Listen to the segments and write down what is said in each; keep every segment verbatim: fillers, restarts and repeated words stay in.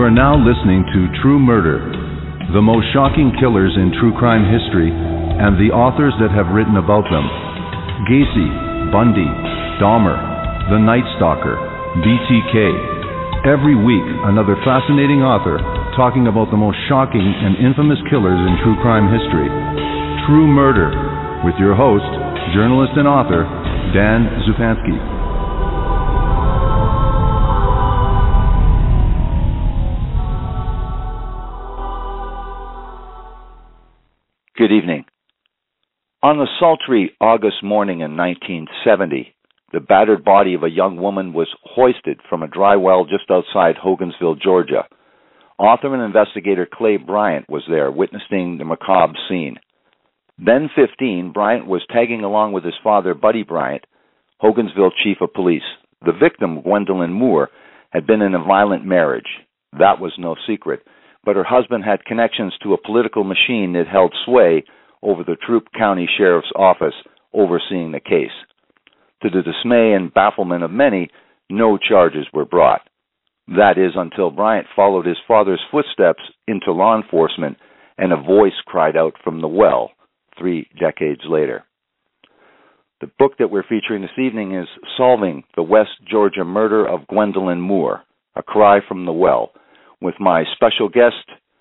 You are now listening to True Murder, the most shocking killers in true crime history and the authors that have written about them. Gacy, Bundy, Dahmer, The Night Stalker, B T K. Every week, another fascinating author talking about the most shocking and infamous killers in true crime history. True Murder, with your host, journalist and author, Dan Zupansky. Good evening. On a sultry August morning in nineteen seventy, the battered body of a young woman was hoisted from a dry well just outside Hogansville, Georgia. Author and investigator Clay Bryant was there, witnessing the macabre scene. Then fifteen, Bryant was tagging along with his father, Buddy Bryant, Hogansville chief of police. The victim, Gwendolyn Moore, had been in a violent marriage. That was no secret. But her husband had connections to a political machine that held sway over the Troup County Sheriff's Office overseeing the case. To the dismay and bafflement of many, no charges were brought. That is, until Bryant followed his father's footsteps into law enforcement and a voice cried out from the well three decades later. The book that we're featuring this evening is Solving the West Georgia Murder of Gwendolyn Moore, A Cry from the Well, with my special guest,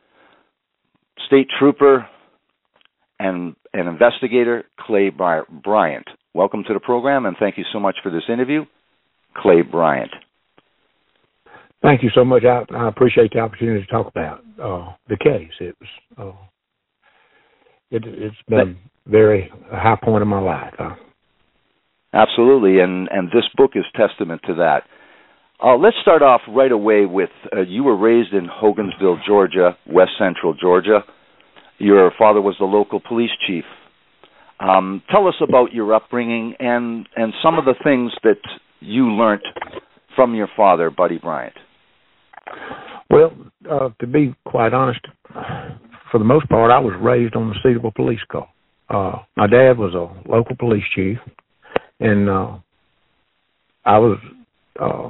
state trooper and an investigator, Clay Bryant. Welcome to the program, and thank you so much for this interview, Clay Bryant. Thank you so much. I, I appreciate the opportunity to talk about uh, the case. It was, uh, it, it's been very a high point of my life. Huh? Absolutely, and, and this book is testament to that. Uh, let's start off right away with, uh, you were raised in Hogansville, Georgia, west central Georgia. Your father was the local police chief. Um, tell us about your upbringing and, and some of the things that you learned from your father, Buddy Bryant. Well, uh, to be quite honest, for the most part, I was raised on the Cedarville Police Call. Uh, my dad was a local police chief, and uh, I was... Uh,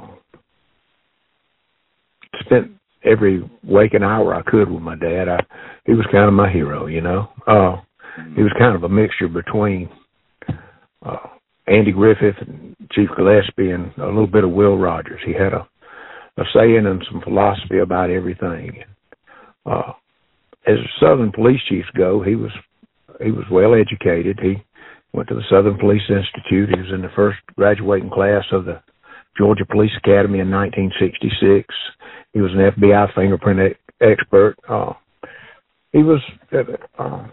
spent every waking hour I could with my dad. I, he was kind of my hero, you know. Uh, he was kind of a mixture between uh, Andy Griffith and Chief Gillespie and a little bit of Will Rogers. He had a, a saying and some philosophy about everything. Uh, as Southern police chiefs go, he was he was well educated. He went to the Southern Police Institute. He was in the first graduating class of the Georgia Police Academy in nineteen sixty-six. He was an F B I fingerprint e- expert. Uh, he was uh,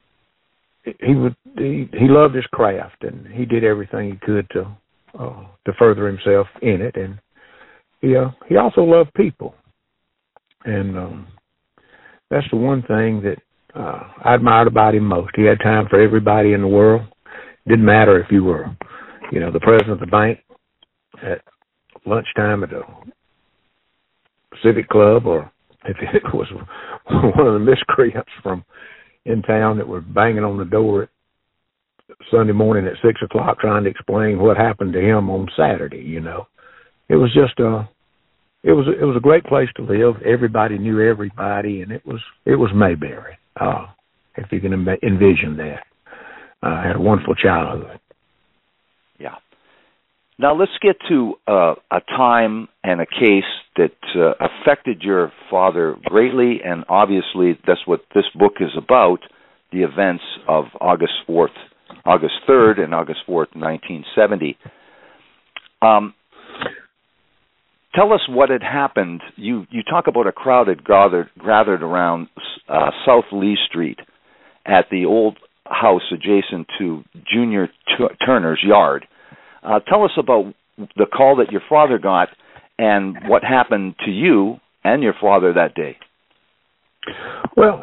he would he, he loved his craft, and he did everything he could to uh, to further himself in it. And he uh, he also loved people, and um, that's the one thing that uh, I admired about him most. He had time for everybody in the world. Didn't matter if you were, you know, the president of the bank at lunchtime at a civic club, or if it was one of the miscreants from in town that were banging on the door Sunday morning at six o'clock trying to explain what happened to him on Saturday. You know, it was just a it was it was a great place to live. Everybody knew everybody, and it was it was Mayberry. Uh, if you can envision that, uh, I had a wonderful childhood. Yeah. Now let's get to uh, a time and a case that uh, affected your father greatly, and obviously that's what this book is about, the events of August fourth, August third and August fourth, nineteen seventy. Um, tell us what had happened. You you talk about a crowd had gathered, gathered around uh, South Lee Street at the old house adjacent to Junior T- Turner's yard. Uh, tell us about the call that your father got and what happened to you and your father that day. Well,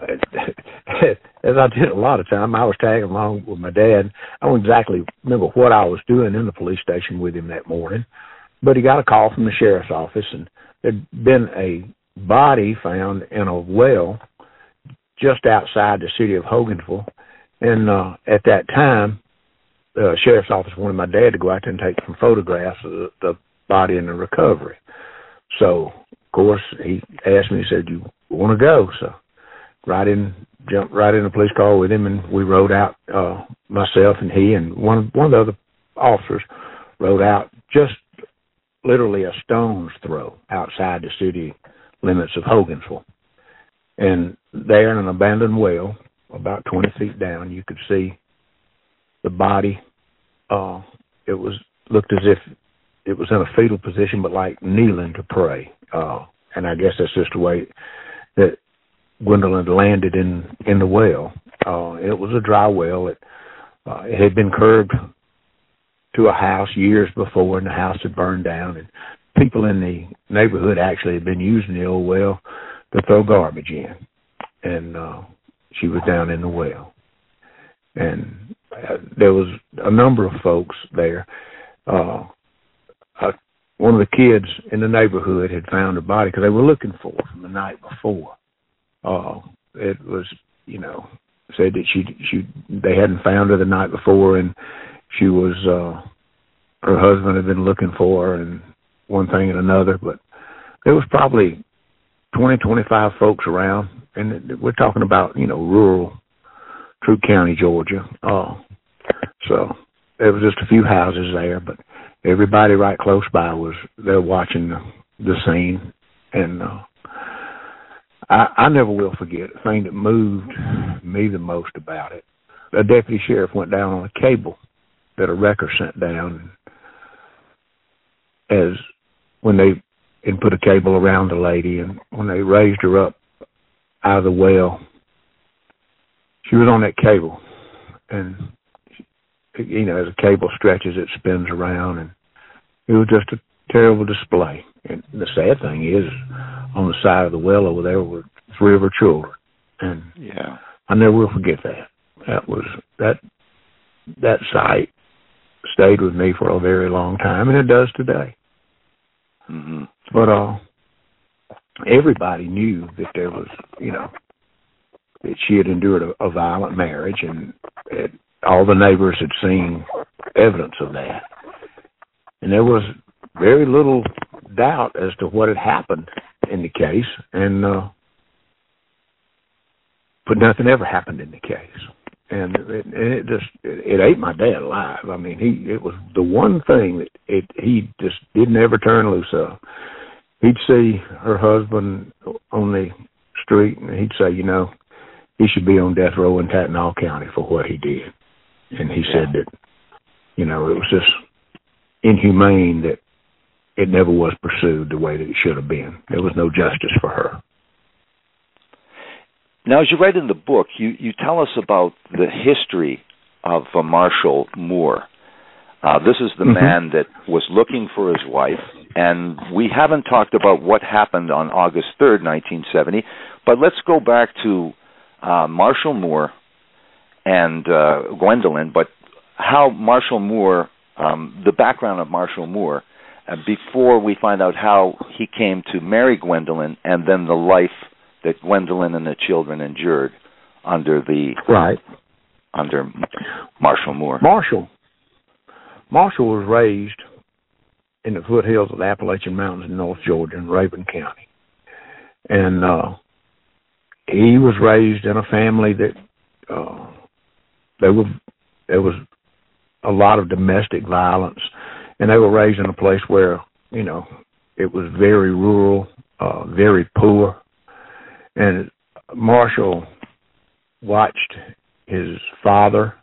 as I did a lot of time, I was tagging along with my dad. I don't exactly remember what I was doing in the police station with him that morning, but he got a call from the sheriff's office, and there'd been a body found in a well just outside the city of Hogansville. And uh, at that time, the sheriff's office wanted my dad to go out there and take some photographs of the, the body and the recovery. So course, he asked me, he said, "You want to go?" So right in, jumped right in the police car with him, and we rode out, uh, myself and he and one, one of the other officers rode out just literally a stone's throw outside the city limits of Hogansville. And there in an abandoned well, about twenty feet down, you could see the body. Uh, it was looked as if it was in a fetal position, but like kneeling to pray. Uh, and I guess that's just the way that Gwendolyn landed in, in the well. Uh, it was a dry well. It, uh, it had been curbed to a house years before, and the house had burned down. And people in the neighborhood actually had been using the old well to throw garbage in. And uh, she was down in the well. And uh, there was a number of folks there. Uh, uh, one of the kids in the neighborhood had found her body because they were looking for her from the night before. Uh, it was, you know, said that she she they hadn't found her the night before, and she was uh, her husband had been looking for her, and one thing and another. But there was probably twenty, twenty-five folks around, and we're talking about, you know, rural Troup County, Georgia. Uh, so there was just a few houses there, but everybody right close by was there watching the, the scene. And uh, I, I never will forget the thing that moved me the most about it. A deputy sheriff went down on a cable that a wrecker sent down, as when they and put a cable around the lady, and when they raised her up out of the well, she was on that cable, and you know, as a cable stretches, it spins around, and it was just a terrible display. And the sad thing is, on the side of the well over there were three of her children, and yeah, I never will forget that. That was that that sight stayed with me for a very long time, and it does today. Mm-hmm. But uh, everybody knew that there was, you know, that she had endured a, a violent marriage, and it, all the neighbors had seen evidence of that. And there was very little doubt as to what had happened in the case, and uh, but nothing ever happened in the case. And it, and it just it, it ate my dad alive. I mean, he it was the one thing that it he just didn't ever turn loose of. He'd see her husband on the street, and he'd say, you know, he should be on death row in Tattenall County for what he did. And he yeah. said that, you know, it was just inhumane that it never was pursued the way that it should have been. There was no justice for her. Now, as you write in the book, you, you tell us about the history of uh, Marshall Moore. Uh, this is the mm-hmm. man that was looking for his wife, and we haven't talked about what happened on August third, nineteen seventy, but let's go back to uh, Marshall Moore and uh, Gwendolyn, but how Marshall Moore, um, the background of Marshall Moore, uh, before we find out how he came to marry Gwendolyn, and then the life that Gwendolyn and the children endured under the right under Marshall Moore. Marshall Marshall was raised in the foothills of the Appalachian Mountains in North Georgia in Rabun County, and uh, he was raised in a family that uh, there were there was a lot of domestic violence, and they were raised in a place where, you know, it was very rural, uh, very poor. And Marshall watched his father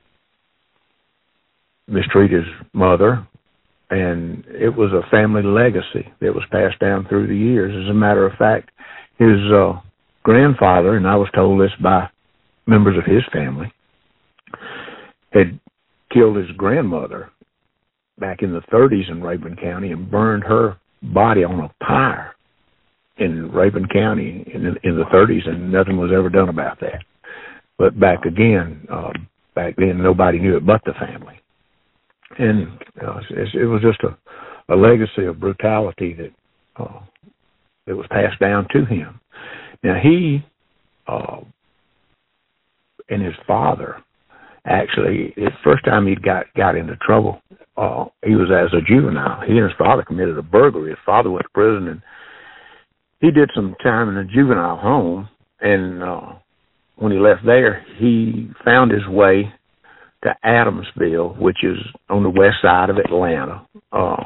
mistreat his mother, and it was a family legacy that was passed down through the years. As a matter of fact, his uh, grandfather, and I was told this by members of his family, had killed his grandmother back in the thirties in Rabun County and burned her body on a pyre in Rabun County in, in the thirties, and nothing was ever done about that. But back again, uh, back then, nobody knew it but the family. And uh, it, it was just a, a legacy of brutality that uh, that was passed down to him. Now, he uh, and his father, actually, the first time he got, got into trouble, uh, he was as a juvenile. He and his father committed a burglary. His father went to prison, and he did some time in a juvenile home, and uh, when he left there, he found his way to Adamsville, which is on the west side of Atlanta, uh,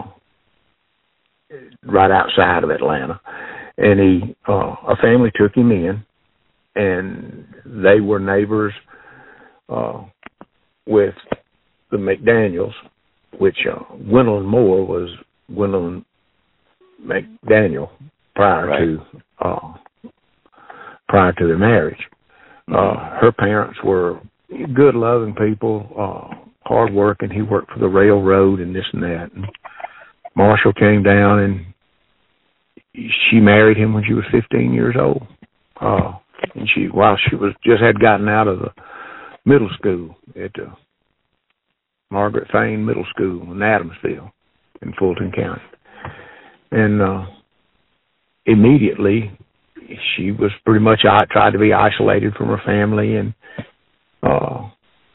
right outside of Atlanta. And he, uh, a family took him in, and they were neighbors uh, with the McDaniels, which uh, Gwendolyn Moore was Gwendolyn McDaniel prior right. to uh, prior to their marriage. Mm-hmm. Uh, her parents were good, loving people, uh, hard working. He worked for the railroad and this and that. And Marshall came down, and she married him when she was fifteen years old. Uh, and she, while she was just had gotten out of the middle school at the Margaret Fane Middle School in Adamsville in Fulton County. And uh, immediately she was pretty much I tried to be isolated from her family, and uh,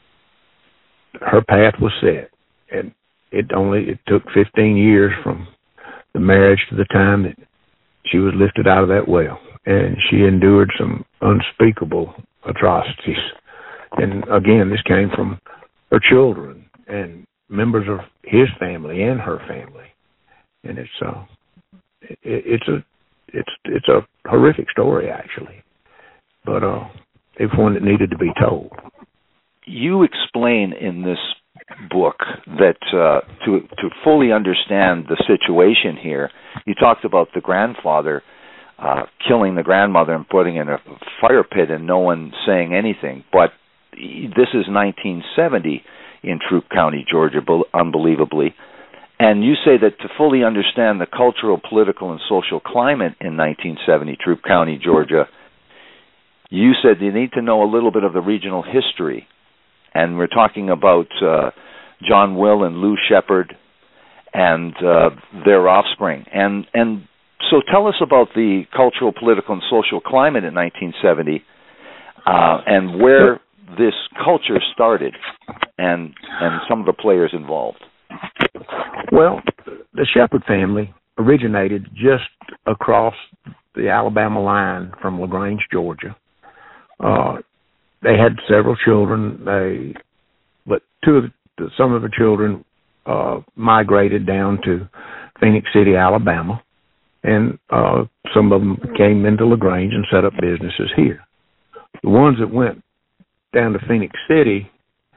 her path was set. And it only it took fifteen years from the marriage to the time that she was lifted out of that well, and she endured some unspeakable atrocities. And again, this came from her children and members of his family and her family, and it's uh, it, it's a it's it's a horrific story actually, but uh, it's one that needed to be told. You explain in this book that uh, to to fully understand the situation here, you talked about the grandfather uh, killing the grandmother and putting in a fire pit and no one saying anything. But this is nineteen seventy in Troup County, Georgia, unbelievably. And you say that to fully understand the cultural, political, and social climate in nineteen seventy, Troup County, Georgia, you said you need to know a little bit of the regional history. And we're talking about uh, John Will and Lou Shepard and uh, their offspring. And and so tell us about the cultural, political, and social climate in nineteen seventy uh, and where this culture started and and some of the players involved. Well, the Shepard family originated just across the Alabama line from LaGrange, Georgia. Uh, they had several children. They, but two of the, some of the children uh, migrated down to Phoenix City, Alabama, and uh, some of them came into LaGrange and set up businesses here. The ones that went down to Phoenix City,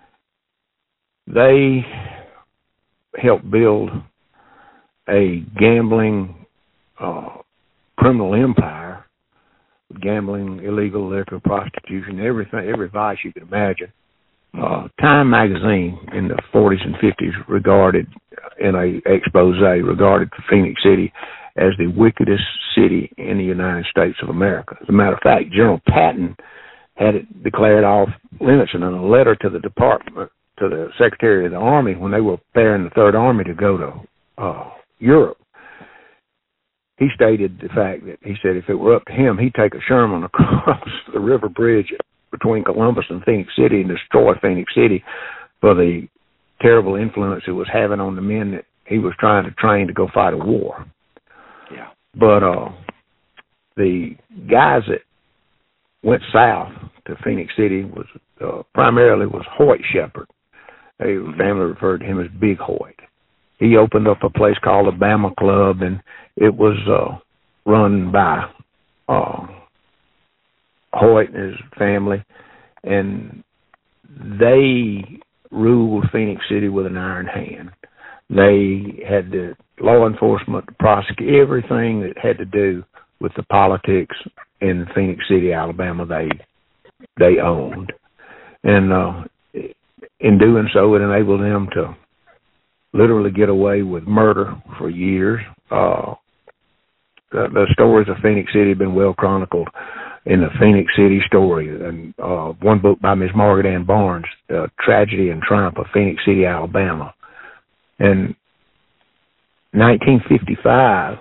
they helped build a gambling uh, criminal empire, gambling, illegal liquor, prostitution, everything, every vice you can imagine. Uh, Time magazine in the forties and fifties regarded, in a expose, regarded Phoenix City as the wickedest city in the United States of America. As a matter of fact, General Patton had it declared off limits, and in a letter to the department, to the Secretary of the Army, when they were preparing the Third Army to go to uh, Europe, he stated the fact that, he said if it were up to him, he'd take a Sherman across the river bridge between Columbus and Phoenix City and destroy Phoenix City for the terrible influence it was having on the men that he was trying to train to go fight a war. Yeah. But uh, the guys that went south to Phoenix City was uh, primarily was Hoyt Shepard. A family referred to him as Big Hoyt. He opened up a place called the Bama Club, and it was uh, run by uh, Hoyt and his family, and they ruled Phoenix City with an iron hand. They had the law enforcement to prosecute everything that had to do with the politics in Phoenix City, Alabama. They they owned, and uh, in doing so, it enabled them to literally get away with murder for years. Uh, the, the stories of Phoenix City have been well chronicled in the Phoenix City Story, and uh, one book by Miss Margaret Ann Barnes, uh, Tragedy and Triumph of Phoenix City, Alabama. In nineteen fifty-five,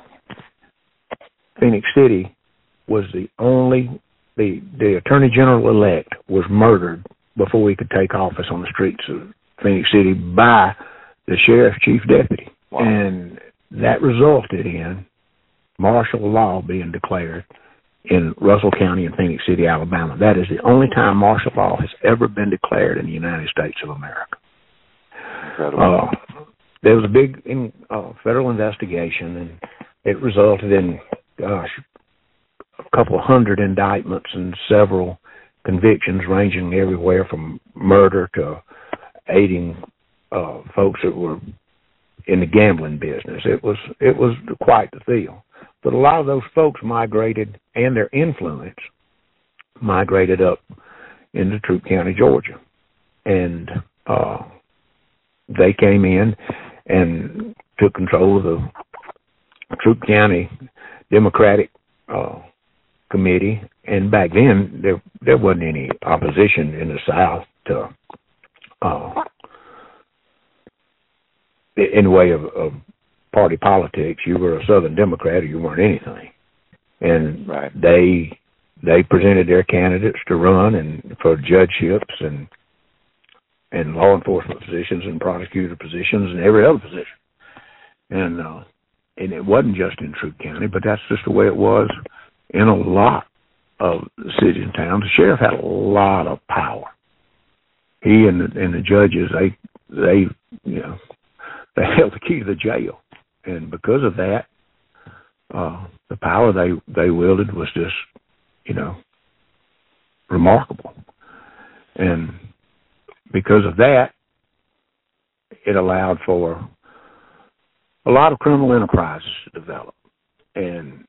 Phoenix City was the only, the, the Attorney General-elect was murdered before he could take office on the streets of Phoenix City by the Sheriff's Chief Deputy. Wow. And that resulted in martial law being declared in Russell County and Phoenix City, Alabama. That is the only time martial law has ever been declared in the United States of America. Incredible. Uh, there was a big in, uh, federal investigation, and it resulted in, gosh, a couple hundred indictments and several convictions ranging everywhere from murder to aiding uh, folks that were in the gambling business. It was it was quite the deal. But a lot of those folks migrated, and their influence migrated up into Troup County, Georgia. And uh, they came in and took control of the Troup County Democratic uh, Committee. And back then, there there wasn't any opposition in the South to uh, in the way of, of party politics. You were a Southern Democrat or you weren't anything. And right. they they presented their candidates to run and for judgeships and and law enforcement positions and prosecutor positions and every other position. And uh, and it wasn't just in Troup County, but that's just the way it was in a lot of cities and towns. The sheriff had a lot of power. He and the, and the judges, they they you know they held the key to the jail, and because of that, uh, the power they they wielded was just you know remarkable, and because of that, it allowed for a lot of criminal enterprises to develop, and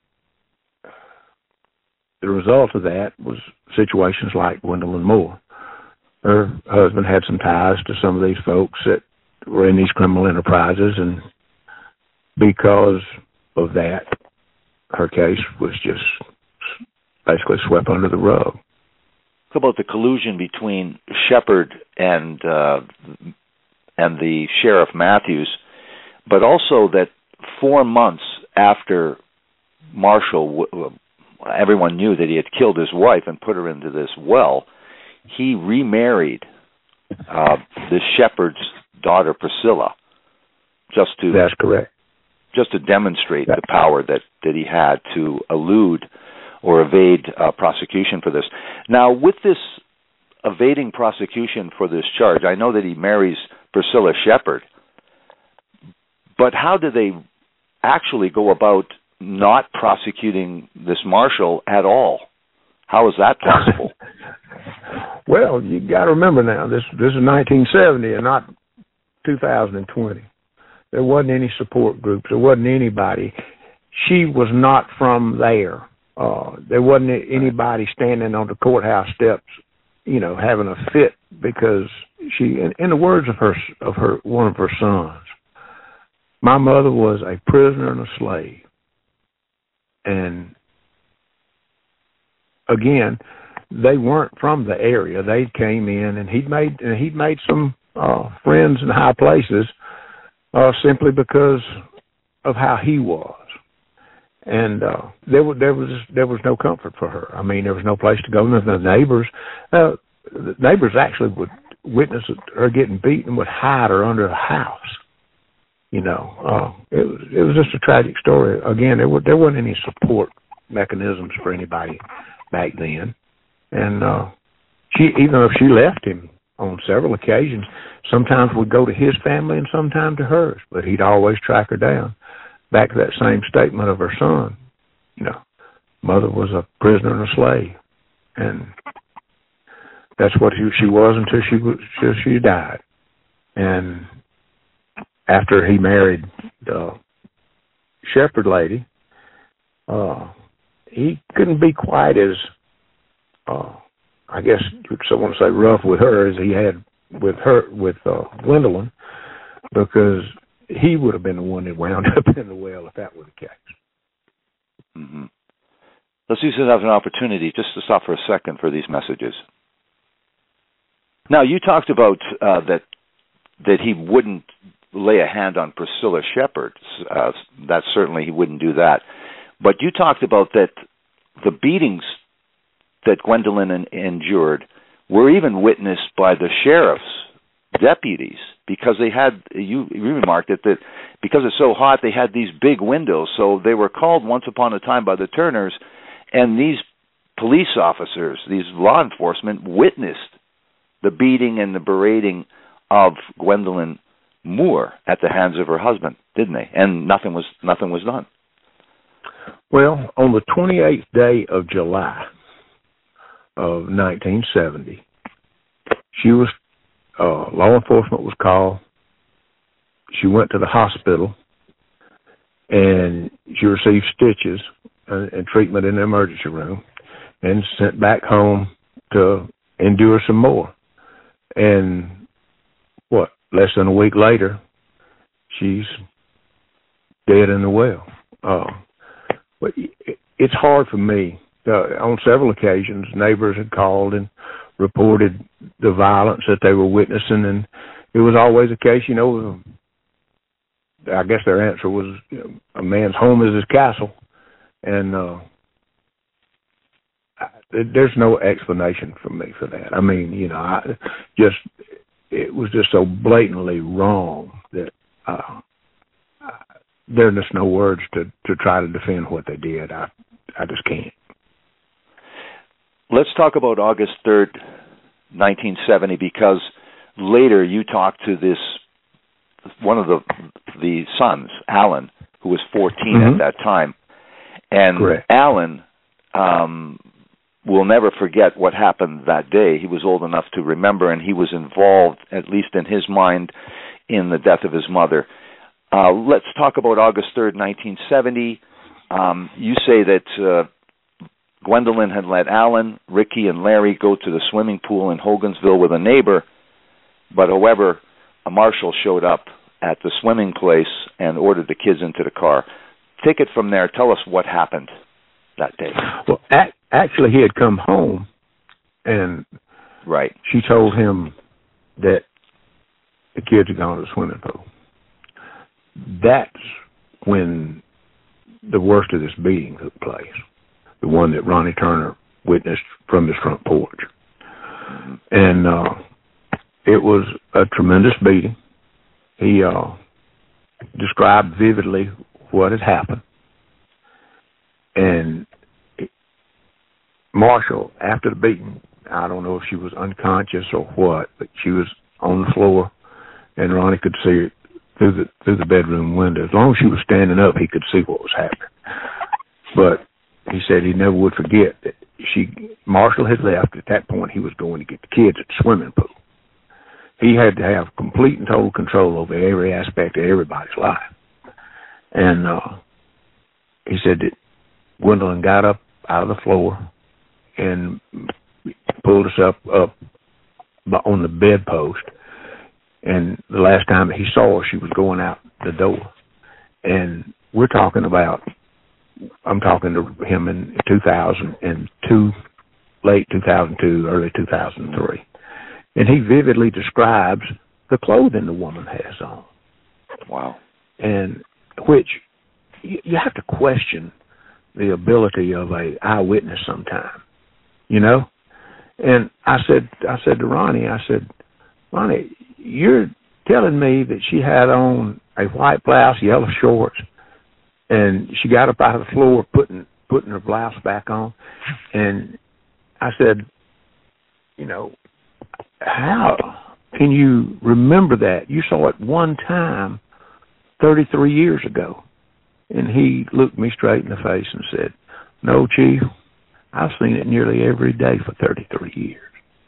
the result of that was situations like Gwendolyn Moore. Her husband had some ties to some of these folks that were in these criminal enterprises, and because of that, her case was just basically swept under the rug. How about the collusion between Shepard and uh, and the Sheriff Matthews, but also that four months after Marshall, everyone knew that he had killed his wife and put her into this well, he remarried uh, the Shepard's daughter, Priscilla, just to That's correct. just to demonstrate That's the power that, that he had to elude or evade uh, prosecution for this. Now, with this evading prosecution for this charge, I know that he marries Priscilla Shepard, but how do they actually go about not prosecuting this Marshall at all? How is that possible? Well, you got to remember now, this this is nineteen seventy and not two thousand twenty. There wasn't any support groups. There wasn't anybody. She was not from there. Uh, there wasn't anybody standing on the courthouse steps, you know, having a fit because she, in, in the words of her of her one of her sons, my mother was a prisoner and a slave. And again, they weren't from the area. They came in, and he'd made and he'd made some uh, friends in high places uh, simply because of how he was. And uh, there was there was there was no comfort for her. I mean, there was no place to go. The neighbors, uh, the neighbors actually would witness her getting beaten and would hide her under the house. You know, uh, it was it was just a tragic story. Again, there were there wasn't any support mechanisms for anybody back then, and uh, she even though she left him on several occasions, sometimes would go to his family and sometimes to hers, but he'd always track her down. Back to that same statement of her son, you know, mother was a prisoner and a slave, and that's what she, she was until she until she died. And after he married the Shepard lady, uh, he couldn't be quite as, uh, I guess I want to say rough with her as he had with her with uh, Gwendolyn, because he would have been the one that wound up in the well if that were the case. Mm-hmm. Let's use it as an opportunity just to stop for a second for these messages. Now, you talked about uh, that that he wouldn't lay a hand on Priscilla Shepard. Uh, that certainly he wouldn't do that. But you talked about that the beatings that Gwendolyn en- endured were even witnessed by the sheriff's deputies because they had, you, you remarked it, that because it's so hot, they had these big windows. So they were called once upon a time by the Turners, and these police officers, these law enforcement, witnessed the beating and the berating of Gwendolyn Moore at the hands of her husband, didn't they? And nothing was nothing was done. Well, on the twenty-eighth day of July of nineteen seventy, she was uh, law enforcement was called. She went to the hospital, and she received stitches and, and treatment in the emergency room, and sent back home to endure some more. And what, less than a week later, she's dead in the well. Uh, but it, it's hard for me. Uh, on several occasions, neighbors had called and reported the violence that they were witnessing, and it was always a case, you know, I guess their answer was, you know, a man's home is his castle, and uh, I, there's no explanation for me for that. I mean, you know, I just, it was just so blatantly wrong that uh, I, there's just no words to, to try to defend what they did. I, I just can't. Let's talk about August third, nineteen seventy, because later you talked to this, one of the the sons, Alan, who was fourteen mm-hmm. at that time. And Correct. Alan um, will never forget what happened that day. He was old enough to remember, and he was involved, at least in his mind, in the death of his mother. Uh, let's talk about August third, nineteen seventy. Um, you say that uh, Gwendolyn had let Alan, Ricky, and Larry go to the swimming pool in Hogansville with a neighbor, but however, a marshal showed up at the swimming place and ordered the kids into the car. Take it from there. Tell us what happened that day. Well, ac- actually, he had come home, and right. she told him that the kids had gone to the swimming pool. That's when the worst of this beating took place, the one that Ronnie Turner witnessed from his front porch. Mm-hmm. And uh, it was a tremendous beating. He uh, described vividly what had happened. And Marshall, after the beating, I don't know if she was unconscious or what, but she was on the floor, and Ronnie could see her through the through the bedroom window. As long as she was standing up, he could see what was happening. But he said he never would forget that she Marshall had left. At that point, he was going to get the kids at the swimming pool. He had to have complete and total control over every aspect of everybody's life. And uh, he said that Gwendolyn got up out of the floor and pulled us up up on the bedpost. And the last time that he saw her, she was going out the door. And we're talking about, I'm talking to him in two thousand two, late two thousand two, early two thousand three. And he vividly describes the clothing the woman has on. Wow. And which you, you have to question the ability of a eyewitness sometime, you know? And I said, I said to Ronnie, I said, Ronnie, you're telling me that she had on a white blouse, yellow shorts, and she got up out of the floor putting putting her blouse back on. And I said, you know, how can you remember that? You saw it one time thirty-three years ago. And he looked me straight in the face and said, no, Chief, I've seen it nearly every day for thirty-three years.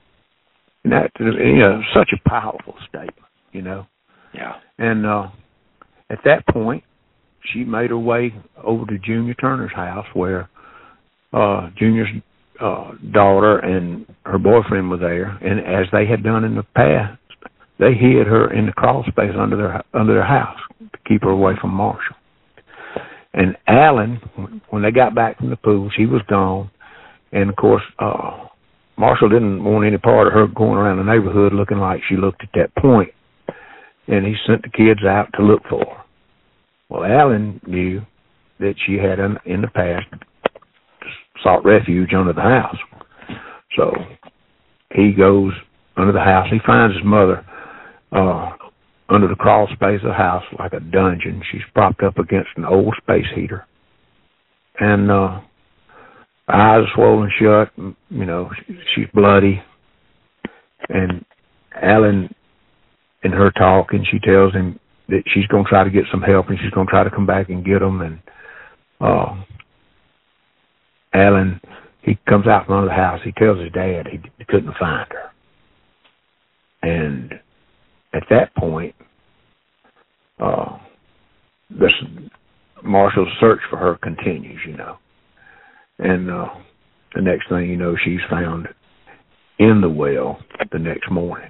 And that, you know, such a powerful statement, you know. Yeah. And uh, at that point, she made her way over to Junior Turner's house, where uh, Junior's uh, daughter and her boyfriend were there. And as they had done in the past, they hid her in the crawl space under their under their house to keep her away from Marshall. And Alan, when they got back from the pool, she was gone. And of course, uh, Marshall didn't want any part of her going around the neighborhood looking like she looked at that point. And he sent the kids out to look for her. Well, Alan knew that she had, in, in the past, sought refuge under the house. So he goes under the house. He finds his mother uh, under the crawl space of the house like a dungeon. She's propped up against an old space heater. And uh, her eyes are swollen shut. You know, she's bloody. And Alan, in her talk, and she tells him that she's going to try to get some help and she's going to try to come back and get them. And uh, Alan, he comes out from under the house. He tells his dad he, he couldn't find her. And at that point, uh, this Marshall's search for her continues, you know. And uh, the next thing you know, she's found in the well the next morning.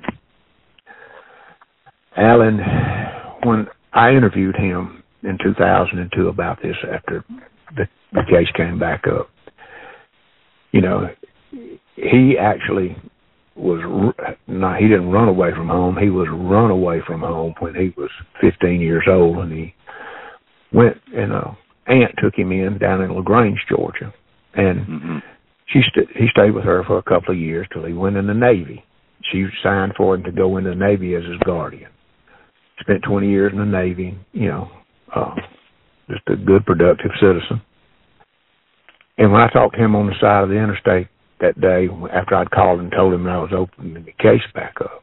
Alan, when I interviewed him in two thousand two about this after the, the case came back up, you know, he actually was, no, he didn't run away from home. He was run away from home when he was fifteen years old, and he went, and a aunt took him in down in LaGrange, Georgia, and mm-hmm. she st- he stayed with her for a couple of years till he went in the Navy. She signed for him to go into the Navy as his guardian. Spent twenty years in the Navy, you know, uh, just a good, productive citizen. And when I talked to him on the side of the interstate that day, after I'd called and told him that I was opening the case back up,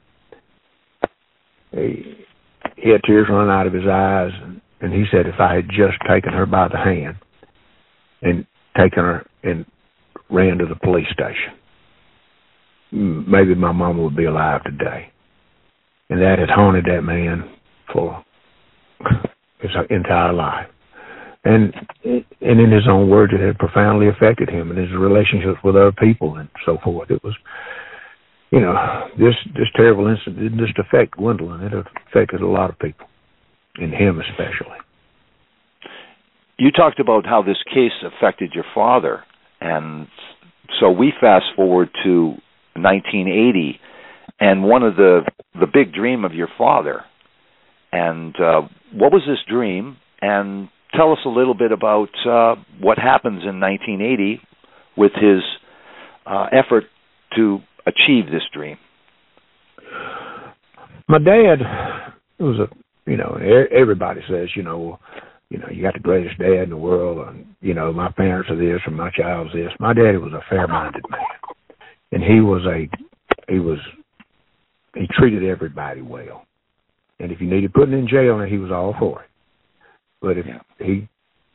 he, he had tears running out of his eyes, and, and he said if I had just taken her by the hand and taken her and ran to the police station, maybe my mama would be alive today. And that had haunted that man for his entire life. And and in his own words, it had profoundly affected him and his relationships with other people and so forth. It was, you know, this this terrible incident didn't just affect Gwendolyn. It affected a lot of people, and him especially. You talked about how this case affected your father, and so we fast forward to nineteen eighty, and one of the the big dream of your father. And uh, what was this dream? And tell us a little bit about uh, what happens in nineteen eighty with his uh, effort to achieve this dream. My dad was a, you know, everybody says, you know, you know, you got the greatest dad in the world, and, you know, my parents are this, or my child's this. My daddy was a fair-minded man, and he was a, he was, he treated everybody well. And if you needed putting in jail, he was all for it. But if yeah. he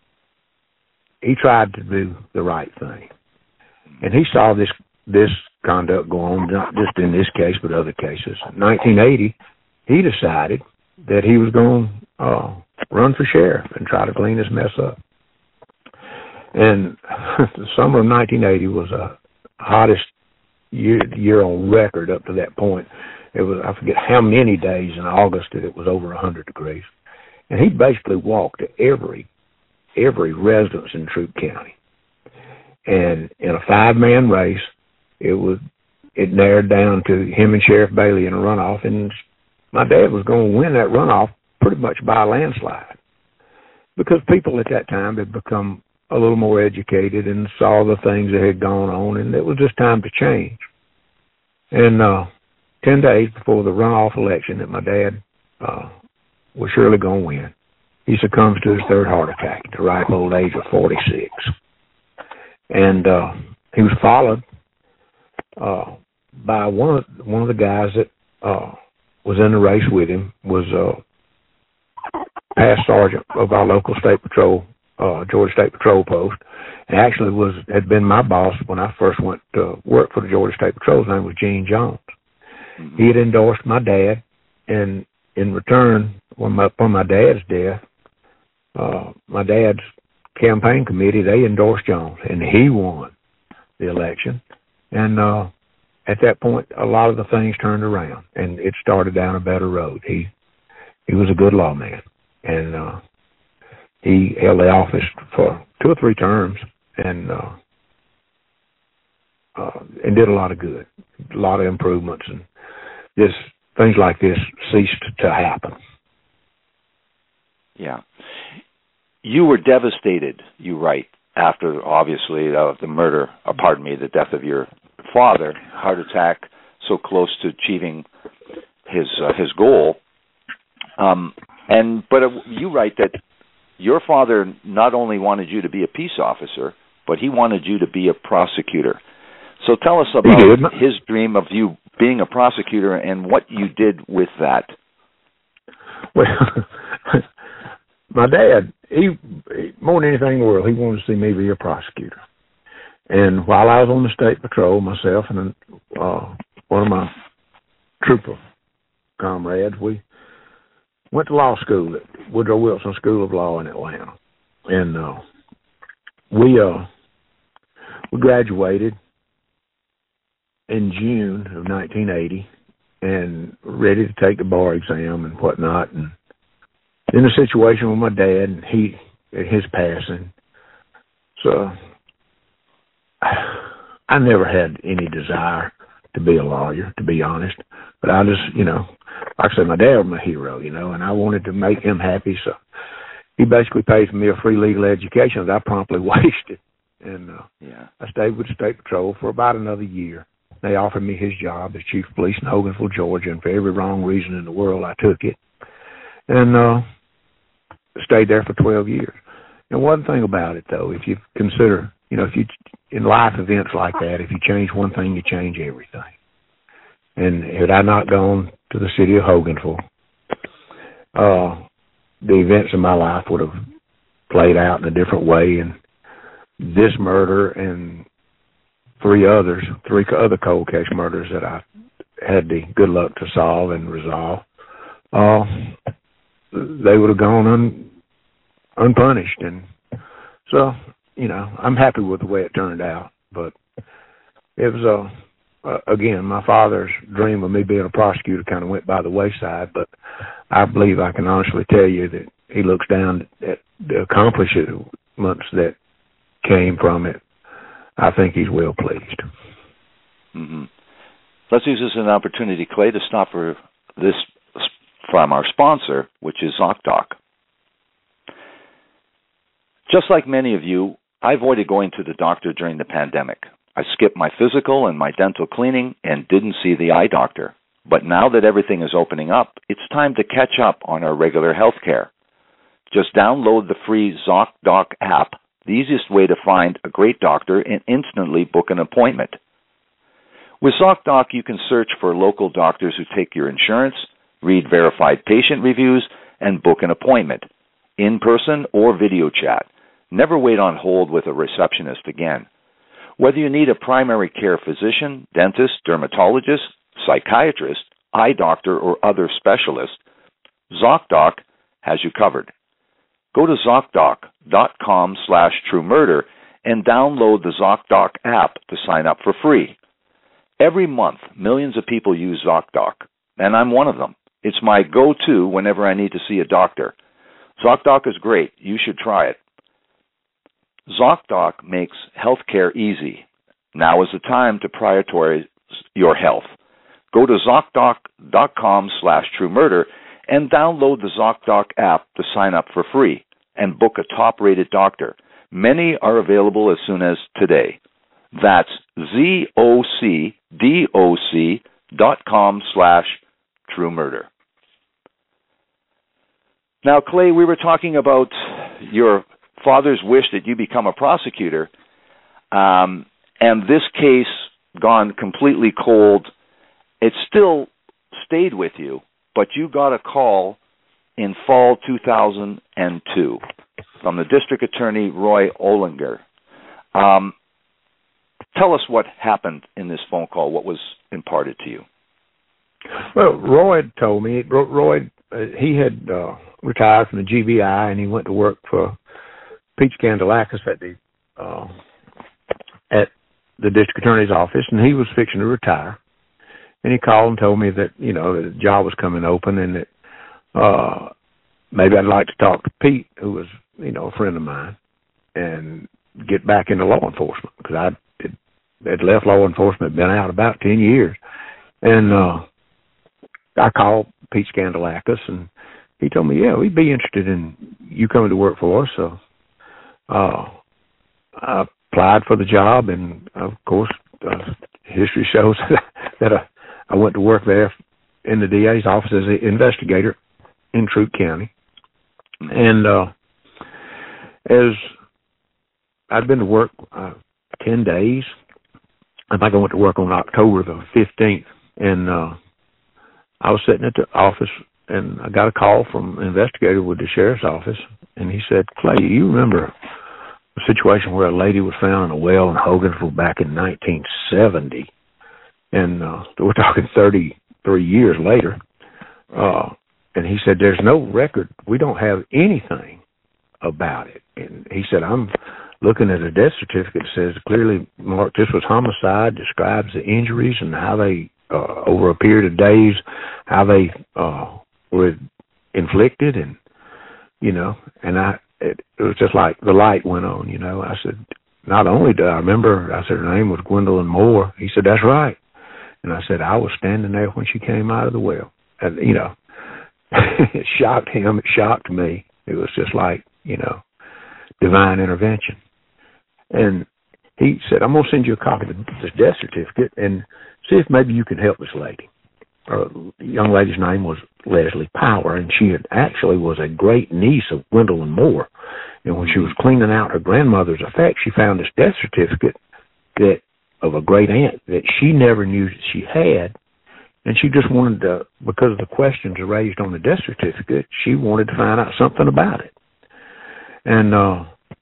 he tried to do the right thing, and he saw this this conduct go on, not just in this case but other cases. In nineteen eighty, he decided that he was going to uh, run for sheriff and try to clean this mess up. And the summer of nineteen eighty was the hottest year, year on record up to that point. It was, I forget how many days in August that it was over one hundred degrees. And he basically walked to every every residence in Troup County. And in a five-man race, it was it narrowed down to him and Sheriff Bailey in a runoff. And my dad was going to win that runoff pretty much by a landslide, because people at that time had become a little more educated and saw the things that had gone on, and it was just time to change. And uh, ten days before the runoff election that my dad uh, was surely going to win, he succumbs to his third heart attack at the ripe old age of forty-six. And uh, he was followed uh, by one of, one of the guys that uh, was in the race with him, was uh, past sergeant of our local state patrol, uh, Georgia State Patrol Post, and actually was had been my boss when I first went to work for the Georgia State Patrol. His name was Gene Jones. Mm-hmm. He had endorsed my dad, and in return, when my, upon my dad's death, uh, my dad's campaign committee, they endorsed Jones, and he won the election. And uh, at that point, a lot of the things turned around, and it started down a better road. He he was a good lawman, and uh, he held the office for two or three terms, and uh, uh, and did a lot of good, a lot of improvements, and this things like this ceased to happen. Yeah. You were devastated, you write, after, obviously, uh, the murder, uh, pardon me, the death of your father, heart attack, so close to achieving his uh, his goal. Um, and but uh, you write that your father not only wanted you to be a peace officer, but he wanted you to be a prosecutor. So tell us about his dream of you being a prosecutor and what you did with that. Well, my dad, he more than anything in the world, he wanted to see me be a prosecutor. And while I was on the state patrol, myself and uh, one of my trooper comrades, we went to law school at Woodrow Wilson School of Law in Atlanta. And uh, we uh, we graduated in June of nineteen eighty and ready to take the bar exam and whatnot. And in a situation with my dad and he, his passing. So I never had any desire to be a lawyer, to be honest. But I just, you know, like I said, my dad was my hero, you know, and I wanted to make him happy. So he basically paid for me a free legal education that I promptly wasted. And uh, yeah. I stayed with the State Patrol for about another year. They offered me his job as chief of police in Hogansville, Georgia, and for every wrong reason in the world, I took it. And uh, stayed there for twelve years. And one thing about it, though, if you consider, you know, if you, in life events like that, if you change one thing, you change everything. And had I not gone to the city of Hogansville, uh, the events of my life would have played out in a different way. And this murder and three others, three other cold case murders that I had the good luck to solve and resolve, uh, they would have gone un, unpunished. And so, you know, I'm happy with the way it turned out. But it was, uh, uh, again, my father's dream of me being a prosecutor kind of went by the wayside. But I believe I can honestly tell you that he looks down at the accomplishments that came from it. I think he's well pleased. Mm-hmm. Let's use this as an opportunity, Clay, to stop for this from our sponsor, which is ZocDoc. Just like many of you, I avoided going to the doctor during the pandemic. I skipped my physical and my dental cleaning and didn't see the eye doctor. But now that everything is opening up, it's time to catch up on our regular health care. Just download the free ZocDoc app, the easiest way to find a great doctor and instantly book an appointment. With ZocDoc, you can search for local doctors who take your insurance, read verified patient reviews, and book an appointment, in person or video chat. Never wait on hold with a receptionist again. Whether you need a primary care physician, dentist, dermatologist, psychiatrist, eye doctor, or other specialist, ZocDoc has you covered. Go to ZocDoc.com slash TrueMurder and download the ZocDoc app to sign up for free. Every month, millions of people use ZocDoc, and I'm one of them. It's my go-to whenever I need to see a doctor. ZocDoc is great. You should try it. ZocDoc makes healthcare easy. Now is the time to prioritize your health. Go to ZocDoc.com slash TrueMurder and download the ZocDoc app to sign up for free and book a top-rated doctor. Many are available as soon as today. That's Z-O-C-D-O-C dot com slash TrueMurder. Now, Clay, we were talking about your father's wish that you become a prosecutor, um, and this case gone completely cold. It still stayed with you, but you got a call in fall two thousand two from the district attorney, Roy Olinger. Um, tell us what happened in this phone call, what was imparted to you. Well, Roy told me, Roy, uh, he had uh, retired from the G B I, and he went to work for Pete Scandalakis at the, uh, at the district attorney's office, and he was fixing to retire. And he called and told me that, you know, the job was coming open and that uh, maybe I'd like to talk to Pete, who was, you know, a friend of mine, and get back into law enforcement, because I had, had left law enforcement, been out about ten years. And uh, I called Pete Scandalakis, and he told me, yeah, we'd be interested in you coming to work for us. So uh, I applied for the job, and, of course, uh, history shows that I, I went to work there in the D A's office as an investigator in Troup County. And uh, as I'd been to work uh, ten days, I think I went to work on October the fifteenth, and uh, I was sitting at the office, and I got a call from an investigator with the sheriff's office, and he said, Clay, you remember a situation where a lady was found in a well in Hogansville back in nineteen seventy, and uh, we're talking thirty-three years later, uh, and he said, there's no record, we don't have anything about it. And he said, I'm looking at a death certificate that says clearly marked this was homicide, describes the injuries and how they, uh, over a period of days, how they uh, were inflicted, and, you know, and I, it, it was just like the light went on, you know. I said, not only do I remember, I said, her name was Gwendolyn Moore. He said, that's right. And I said, I was standing there when she came out of the well. And, you know, it shocked him. It shocked me. It was just like, you know, divine intervention. And he said, I'm going to send you a copy of this death certificate and see if maybe you can help this lady. Uh, the young lady's name was Leslie Power, and she had actually was a great niece of Gwendolyn Moore. And when she was cleaning out her grandmother's effects, she found this death certificate that of a great aunt that she never knew that she had. And she just wanted to, because of the questions raised on the death certificate, she wanted to find out something about it. And uh,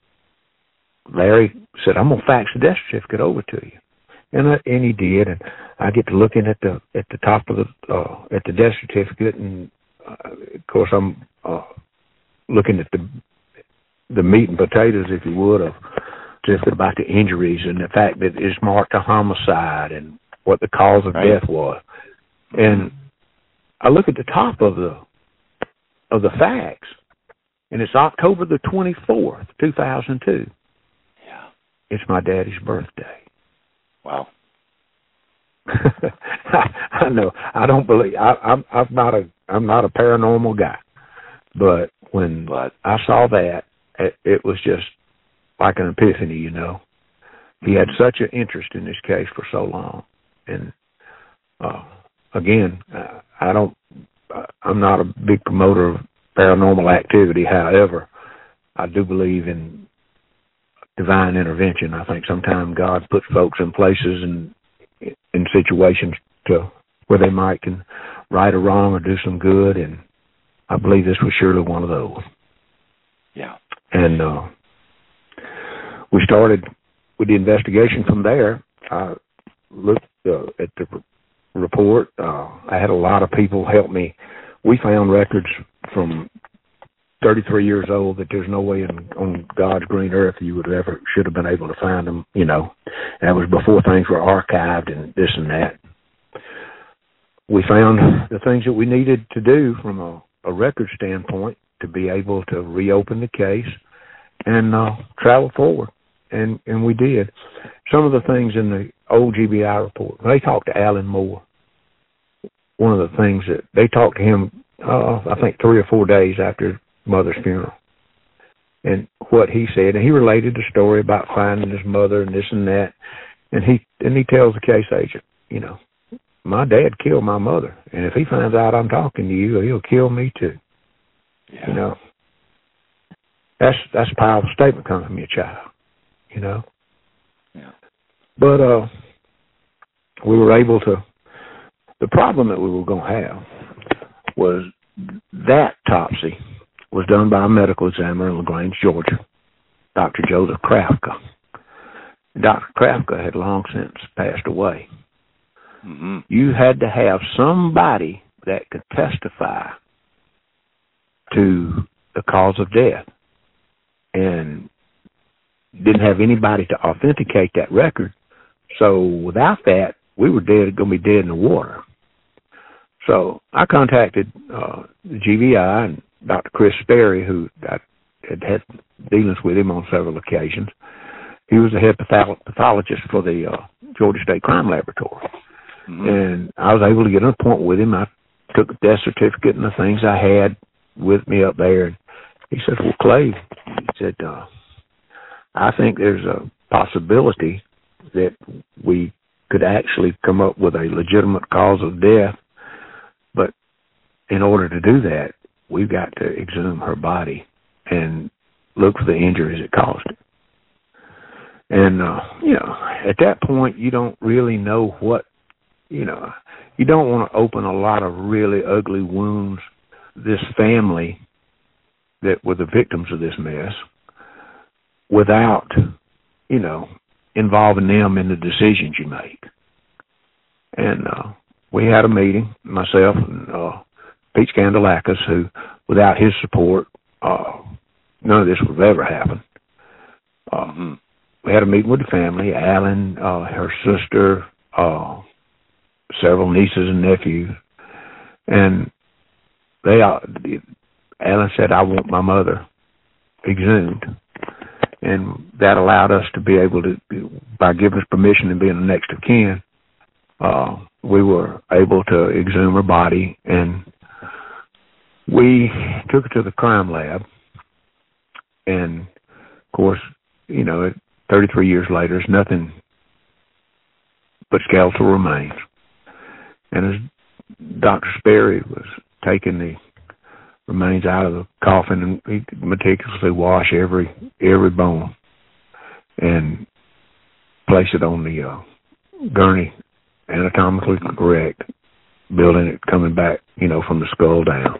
Larry said, I'm going to fax the death certificate over to you. And I, and he did. And I get to looking at the at the top of the uh, at the death certificate, and uh, of course I'm uh, looking at the the meat and potatoes, if you would, of just about the injuries and the fact that it's marked a homicide and what the cause of right. death was. And I look at the top of the of the fax, and it's October the twenty-fourth, two thousand two. Yeah. It's my daddy's birthday. Wow. I, I know. I don't believe I, I'm. I'm not a. I'm not a paranormal guy, but when but. I saw that, it, it was just like an epiphany. You know, he had such an interest in this case for so long, and uh, again, uh, I don't. Uh, I'm not a big promoter of paranormal activity. However, I do believe in divine intervention. I think sometimes God puts folks in places and in situations to where they might can right or wrong or do some good, and I believe this was surely one of those. Yeah. And uh, we started with the investigation from there. I looked uh, at the report. Uh, I had a lot of people help me. We found records from thirty-three years old that there's no way in, on God's green earth you would have ever should have been able to find them, you know. That was before things were archived and this and that. We found the things that we needed to do from a, a record standpoint to be able to reopen the case and uh, travel forward, and, and we did. Some of the things in the old G B I report, they talked to Alan Moore. One of the things that they talked to him, uh, I think three or four days after mother's funeral, and what he said, and he related the story about finding his mother and this and that, and he and he tells the case agent, you know, my dad killed my mother, and if he finds out I'm talking to you, he'll kill me too. Yeah. You know, that's that's a powerful statement coming from your child, you know. Yeah. But uh, we were able to. The problem that we were going to have was that autopsy was done by a medical examiner in LaGrange, Georgia, Doctor Joseph Krafka. Doctor Krafka had long since passed away. Mm-hmm. You had to have somebody that could testify to the cause of death, and didn't have anybody to authenticate that record. So without that, we were dead, going to be dead in the water. So I contacted uh, the G B I and Doctor Chris Sperry, who I had had dealings with him on several occasions. He was the head pathologist for the uh, Georgia State Crime Laboratory. Mm-hmm. And I was able to get an appointment with him. I took the death certificate and the things I had with me up there. And he said, well, Clay, he said, uh, I think there's a possibility that we could actually come up with a legitimate cause of death, but in order to do that, we've got to exhume her body and look for the injuries that caused it. And, uh, you know, at that point, you don't really know what, you know, you don't want to open a lot of really ugly wounds. This family that were the victims of this mess without, you know, involving them in the decisions you make. And uh, we had a meeting, myself and uh, Pete Scandalakis, who, without his support, uh, none of this would have ever happened. Uh, mm-hmm. We had a meeting with the family, Alan, uh, her sister, uh, several nieces and nephews, and they all, Alan said, I want my mother exhumed. And that allowed us to be able to, by giving us permission and being the next of kin, uh, we were able to exhume her body, and we took her to the crime lab. And, of course, you know, thirty-three years later, there's nothing but skeletal remains. And as Doctor Sperry was taking the remains out of the coffin, and he meticulously wash every every bone and place it on the uh, gurney, anatomically correct, building it, coming back, you know, from the skull down.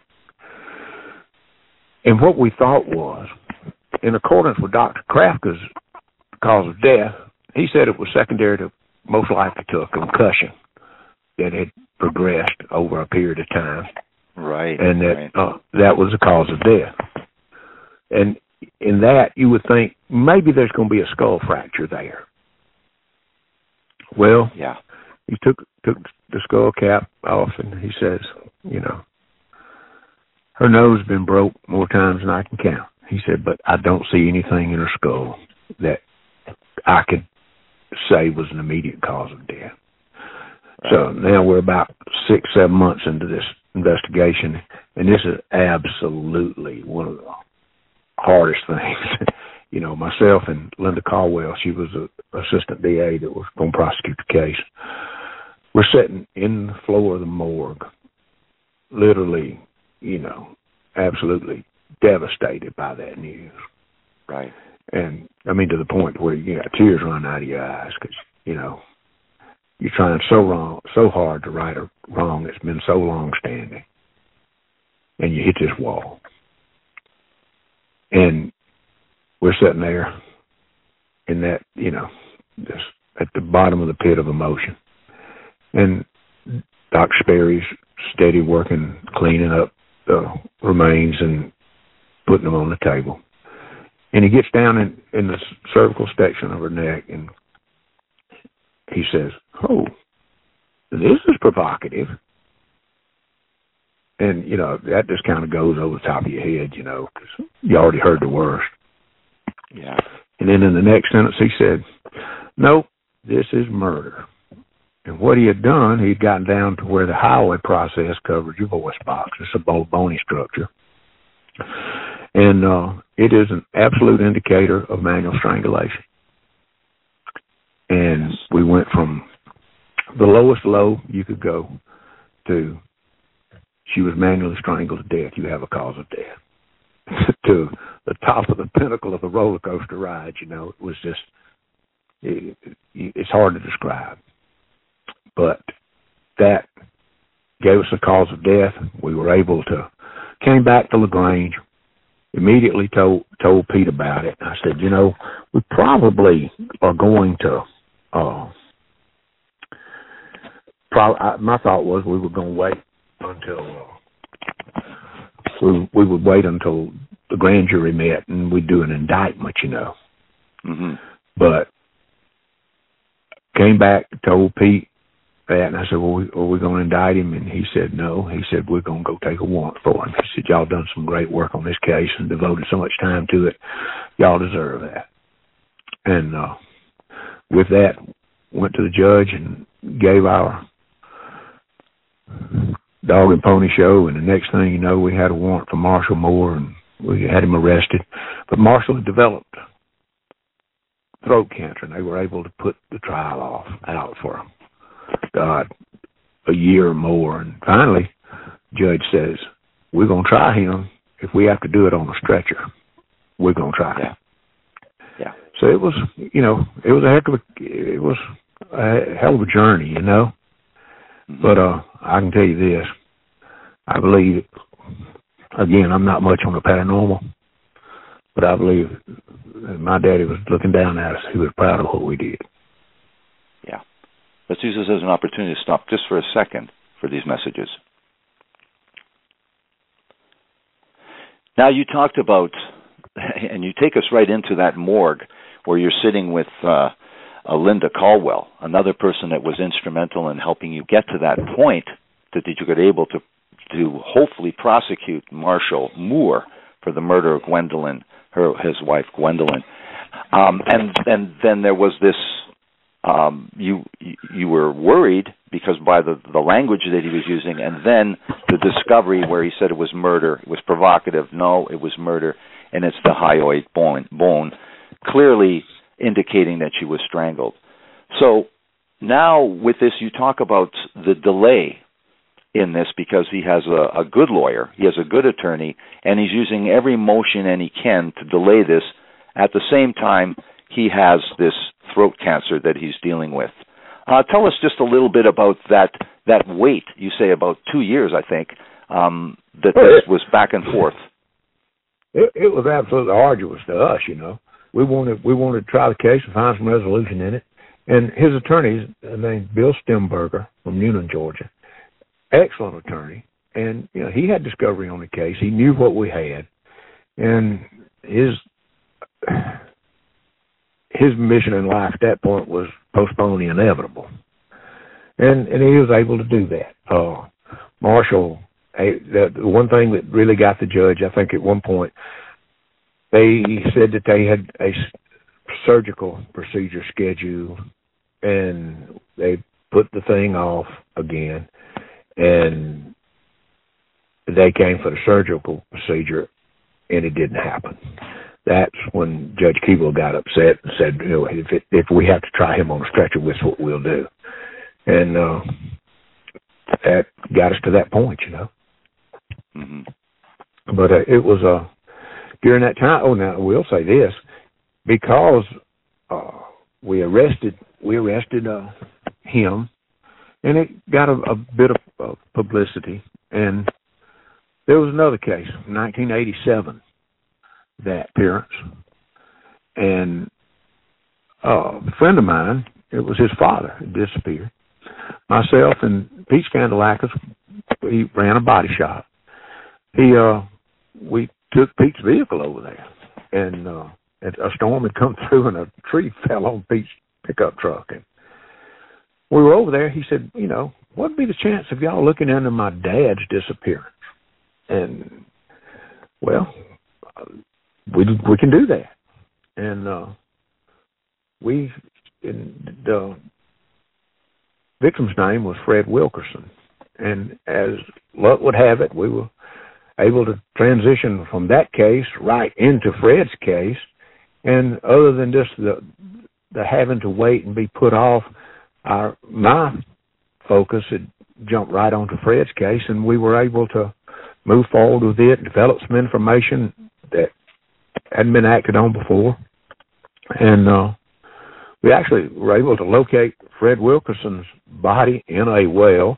And what we thought was, in accordance with Doctor Krafka's cause of death, he said it was secondary to, most likely to a concussion that had progressed over a period of time. Right. And that right. Uh, that was the cause of death. And in that, you would think maybe there's going to be a skull fracture there. Well, yeah. he took took the skull cap off, and he says, you know, her nose has been broke more times than I can count. He said, but I don't see anything in her skull that I could say was an immediate cause of death. Right. So now we're about six, seven months into this investigation, and this is absolutely one of the hardest things. You know, myself and Linda Caldwell, she was an assistant D A that was going to prosecute the case. We're sitting in the floor of the morgue, literally, you know, absolutely devastated by that news. Right. And, I mean, to the point where you got tears running out of your eyes because, you know, you're trying so wrong, so hard to right a wrong that's been so long standing, and you hit this wall. And we're sitting there in that, you know, just at the bottom of the pit of emotion. And Doctor Sperry's steady working, cleaning up the remains and putting them on the table. And he gets down in, in the cervical section of her neck, and he says, oh, this is provocative. And, you know, that just kind of goes over the top of your head, you know, because you already heard the worst. Yeah. And then in the next sentence, he said, nope, this is murder. And what he had done, he'd gotten down to where the highway process covered your voice box. It's a bony structure. And uh, it is an absolute indicator of manual strangulation. And we went from the lowest low you could go to she was manually strangled to death. You have a cause of death. To the top of the pinnacle of the roller coaster ride, you know, it was just, it, it, it's hard to describe. But that gave us a cause of death. We were able to, came back to LaGrange, immediately told told Pete about it. I said, you know, we probably are going to, uh, pro- I, my thought was we were going to wait until, uh, we, we would wait until the grand jury met and we'd do an indictment, you know. Mm-hmm. But came back, told Pete that, and I said, well, we, are we going to indict him? And he said, no. He said, we're going to go take a warrant for him. He said, y'all done some great work on this case and devoted so much time to it. Y'all deserve that. And uh, with that, went to the judge and gave our dog and pony show, and the next thing you know, we had a warrant for Marshall Moore, and we had him arrested. But Marshall had developed throat cancer, and they were able to put the trial off out for him. God, a year or more. And finally, judge says, we're going to try him. If we have to do it on a stretcher, we're going to try yeah. him. Yeah. So it was, you know, it was a heck of a, it was a hell of a journey, you know. Mm-hmm. But uh, I can tell you this. I believe, again, I'm not much on the paranormal, but I believe my daddy was looking down at us. He was proud of what we did. Yeah. Let's use this as an opportunity to stop just for a second for these messages. Now, you talked about, and you take us right into that morgue where you're sitting with uh, uh, Linda Caldwell, another person that was instrumental in helping you get to that point that, that you were able to, to hopefully prosecute Marshall Moore for the murder of Gwendolyn, her his wife Gwendolyn. Um, and, and then there was this, um, you you were worried because by the, the language that he was using, and then the discovery where he said it was murder, it was provocative. No, it was murder, and it's the hyoid bone, bone, clearly indicating that she was strangled. So now with this, you talk about the delay in this because he has a, a good lawyer, he has a good attorney, and he's using every motion and he can to delay this. At the same time, he has this throat cancer that he's dealing with. Uh, tell us just a little bit about that that wait. You say about two years, I think, um, that well, this it, was back and forth. It, it was absolutely arduous to us, you know. We wanted we wanted to try the case and find some resolution in it. And his attorney, named Bill Stemberger from Newnan, Georgia, excellent attorney. And you know, he had discovery on the case. He knew what we had, and his his mission in life at that point was postpone the inevitable, and and he was able to do that. Uh, Marshall, a, the, the one thing that really got the judge, I think, at one point, they said that they had a surgical procedure scheduled, and they put the thing off again, and they came for the surgical procedure, and it didn't happen. That's when Judge Keeble got upset and said, you know, if, it, if we have to try him on a stretcher, that's what we'll do. And uh, that got us to that point, you know. Mm-hmm. But uh, it was uh, during that time, oh, now I will say this, because uh, we arrested we arrested uh, him, and it got a, a bit of uh, publicity. And there was another case, nineteen eighty-seven, that appearance. And uh, a friend of mine, it was his father, who disappeared. Myself and Pete Scandalakis, he ran a body shop. He, uh, we took Pete's vehicle over there, and uh, a storm had come through, and a tree fell on Pete's pickup truck. And we were over there. He said, you know, what'd be the chance of y'all looking into my dad's disappearance? And, well, we we can do that. And uh, we, in the victim's name was Fred Wilkerson. And as luck would have it, we were able to transition from that case right into Fred's case. And other than just the the having to wait and be put off, our my focus had jumped right onto Fred's case, and we were able to move forward with it, develop some information that hadn't been acted on before. And uh, we actually were able to locate Fred Wilkerson's body in a well.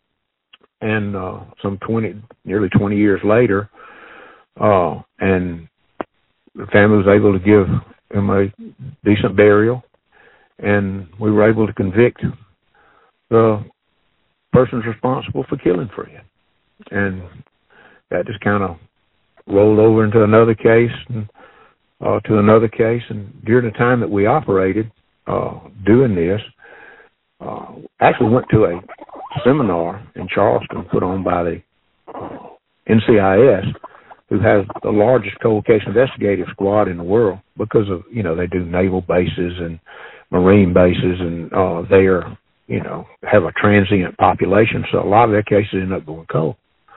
And uh, some twenty, nearly twenty years later, uh, and the family was able to give him a decent burial, and we were able to convict the persons responsible for killing Fred. And that just kind of rolled over into another case, and uh, to another case. And during the time that we operated uh, doing this, uh, actually went to a seminar in Charleston put on by the uh, N C I S, who has the largest cold case investigative squad in the world, because of, you know, they do naval bases and marine bases, and uh, they are, you know, have a transient population, so a lot of their cases end up going cold.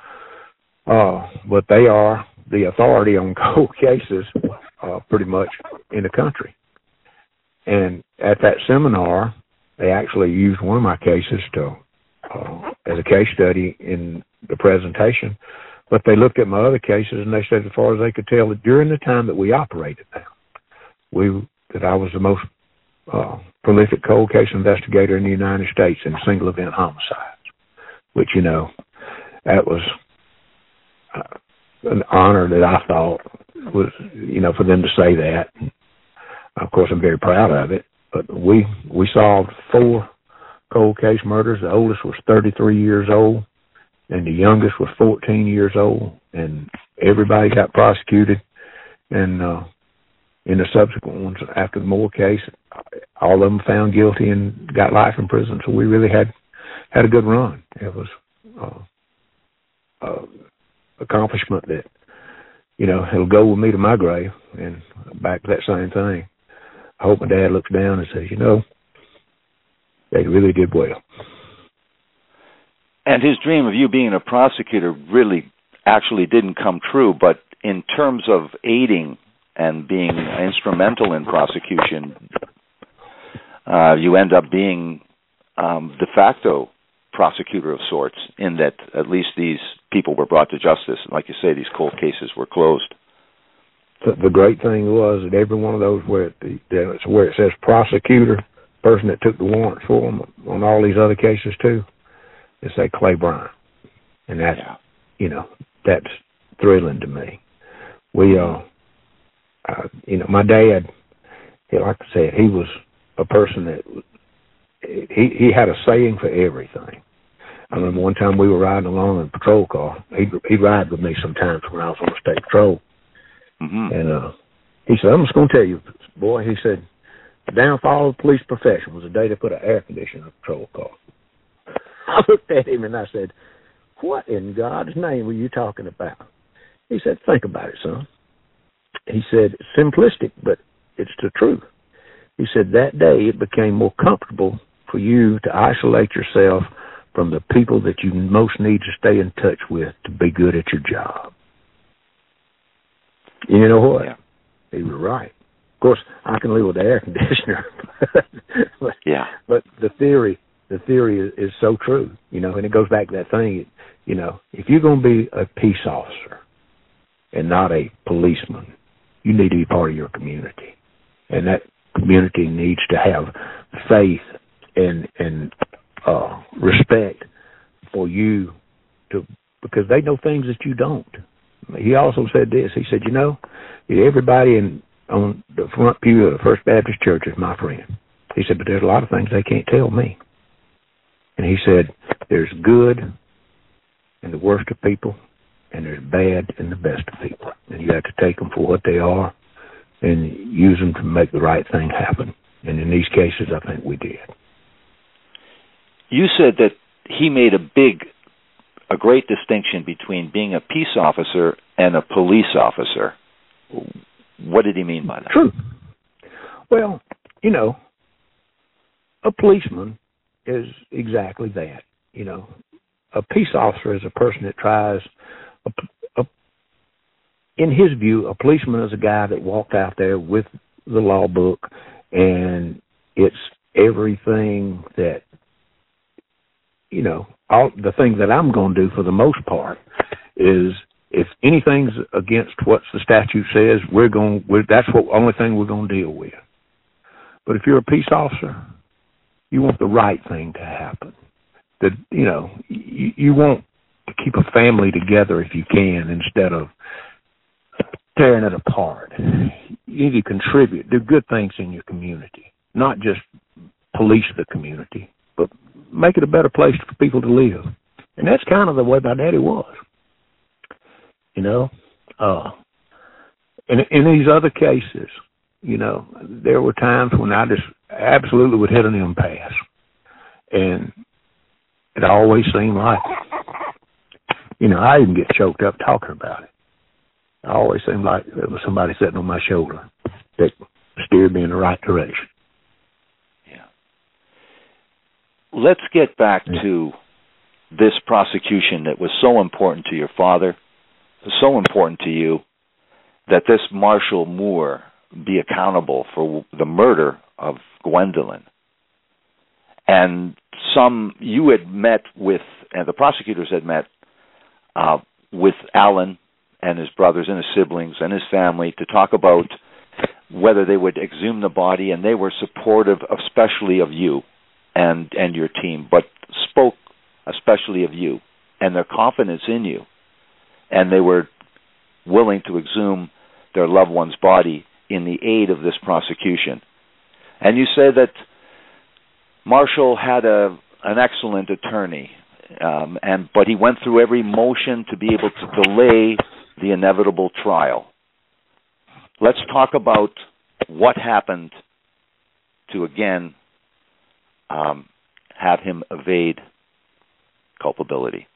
Uh, but they are the authority on cold cases uh, pretty much in the country. And at that seminar, they actually used one of my cases to uh, as a case study in the presentation. But they looked at my other cases and they said, as far as they could tell, that during the time that we operated now, we that I was the most uh, prolific cold case investigator in the United States in single event homicides, which, you know, that was uh, an honor that I thought was, you know, for them to say that. Of course, I'm very proud of it. But we we solved four cold case murders. The oldest was thirty-three years old, and the youngest was fourteen years old. And everybody got prosecuted. And uh, in the subsequent ones, after the Moore case, all of them found guilty and got life in prison. So we really had had a good run. It was uh, uh, accomplishment that, you know, it'll go with me to my grave. And back to that same thing. I hope my dad looks down and says, you know, they really did well. And his dream of you being a prosecutor really actually didn't come true, but in terms of aiding and being instrumental in prosecution, uh, you end up being um, de facto prosecutor of sorts, in that at least these people were brought to justice. Like you say, these cold cases were closed. The great thing was that every one of those where it, where it says prosecutor, person that took the warrant for them on all these other cases too, it say Clay Bryant, and that's yeah. you know that's thrilling to me. We uh, uh, you know, my dad, he, like I said, he was a person that he he had a saying for everything. I remember one time we were riding along in a patrol car. He'd he'd ride with me sometimes when I was on the state patrol. Mm-hmm. And uh, he said, I'm just going to tell you, boy, he said, the downfall of the police profession was the day they put an air conditioner in a patrol car. I looked at him and I said, what in God's name were you talking about? He said, think about it, son. He said, simplistic, but it's the truth. He said, that day it became more comfortable for you to isolate yourself from the people that you most need to stay in touch with to be good at your job. You know what? Yeah. He was right. Of course, I can live with the air conditioner, but, yeah. but the theory, the theory is, is so true, you know, and it goes back to that thing, you know, if you're going to be a peace officer and not a policeman, you need to be part of your community, and that community needs to have faith and and uh, respect for you to, because they know things that you don't. He also said this. He said, you know, everybody in on the front pew of the First Baptist Church is my friend. He said, but there's a lot of things they can't tell me. And he said, there's good in the worst of people, and there's bad in the best of people. And you have to take them for what they are and use them to make the right thing happen. And in these cases, I think we did. You said that he made a big a great distinction between being a peace officer and a police officer. What did he mean by that? True. Well, you know, a policeman is exactly that. You know, a peace officer is a person that tries, a, a, in his view, a policeman is a guy that walked out there with the law book, and it's everything that, you know, all the thing that I'm going to do for the most part is, if anything's against what the statute says, we're going. We're, that's what only thing we're going to deal with. But if you're a peace officer, you want the right thing to happen. That you know, you, you want to keep a family together if you can, instead of tearing it apart. You need to contribute, do good things in your community, not just police the community, but make it a better place for people to live. And that's kind of the way my daddy was. You know, uh, in, in these other cases, you know, there were times when I just absolutely would hit an impasse. And it always seemed like, you know, I even get choked up talking about it. It always seemed like there was somebody sitting on my shoulder that steered me in the right direction. Yeah. Let's get back yeah. to this prosecution that was so important to your father, so important to you, that this Marshall Moore be accountable for the murder of Gwendolyn. And some you had met with, and the prosecutors had met uh, with Alan and his brothers and his siblings and his family to talk about whether they would exhume the body, and they were supportive, especially of you and and your team, but spoke especially of you and their confidence in you, and they were willing to exhume their loved one's body in the aid of this prosecution. And you say that Marshall had a an excellent attorney, um, and but he went through every motion to be able to delay the inevitable trial. Let's talk about what happened to, again, um, have him evade culpability.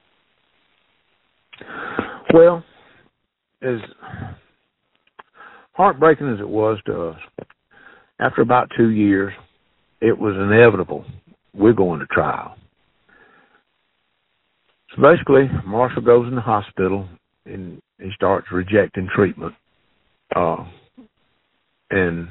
Well, as heartbreaking as it was to us, after about two years, it was inevitable we're going to trial. So basically, Marshall goes in the hospital and he starts rejecting treatment. Uh, and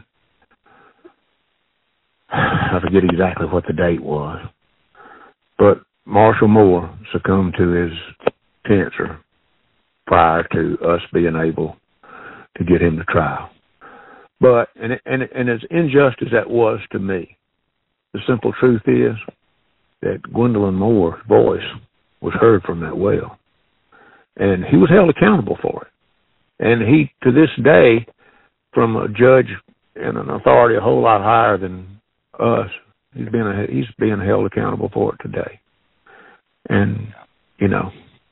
I forget exactly what the date was, but Marshall Moore succumbed to his cancer prior to us being able to get him to trial. But, and, and, and as unjust as that was to me, the simple truth is that Gwendolyn Moore's voice was heard from that well, and he was held accountable for it. And he, to this day, from a judge and an authority a whole lot higher than us, he's been a, he's being held accountable for it today. And, you know,